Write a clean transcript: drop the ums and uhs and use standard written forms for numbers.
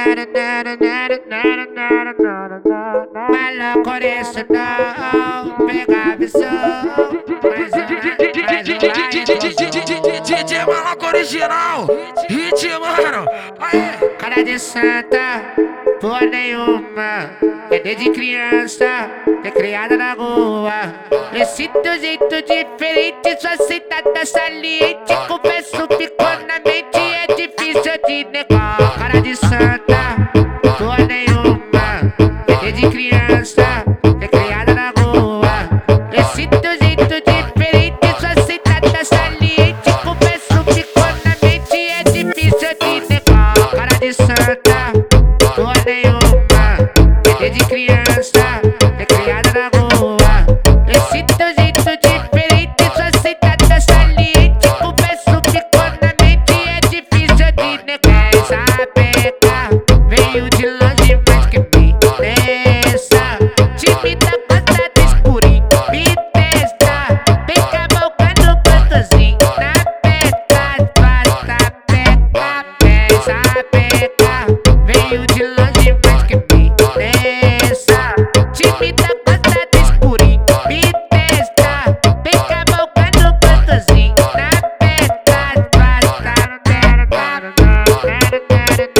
Maluco isso não pega a visão. DJ Maluco original, hit, mano. Aê. Cara de santa, porra nenhuma. É desde criança, é criada na rua. Esse teu jeito diferente, sua sentada saliente. Confesso, ficou na mente, é difícil de negar. Cara de santa, porra nenhuma. É desde criança, é criada na rua. Esse teu jeito diferente, sua sentada saliente. Confesso, ficou na mente, é difícil de negar. Cara de santa, porra nenhuma. Desde criança, é criada na rua. Esse teu jeito diferente, sua sentada saliente. Confesso, ficou na mente, é difícil de negar. Essa peca veio de longe, mas que me interessa. Time da costa do escurinho, me testa. Vem com a boca no cantozinho, na peca, basta peca. Essa peca veio de longe, mas que me interessa. Time da costa do escurinho, me testa. Vem com a boca no cantozinho, na peca, basta peca.